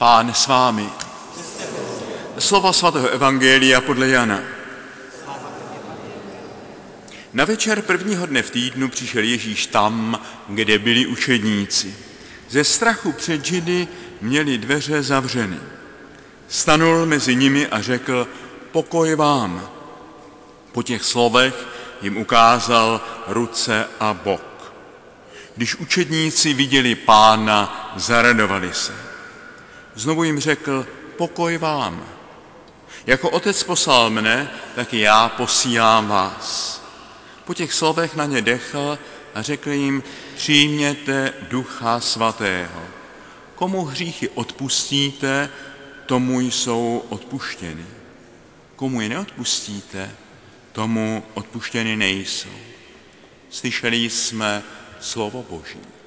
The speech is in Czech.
Pán s vámi. Slova svatého evangelia podle Jana. Na večer prvního dne v týdnu přišel Ježíš tam, kde byli učedníci. Ze strachu před Židy měli dveře zavřeny. Stanul mezi nimi a řekl: pokoj vám. Po těch slovech jim ukázal ruce a bok. Když učedníci viděli Pána, zaradovali se. Znovu jim řekl: pokoj vám. Jako Otec poslal mne, tak i já posílám vás. Po těch slovech na ně dechl a řekl jim: přijměte Ducha Svatého. Komu hříchy odpustíte, tomu jsou odpuštěny. Komu je neodpustíte, tomu odpuštěny nejsou. Slyšeli jsme slovo Boží.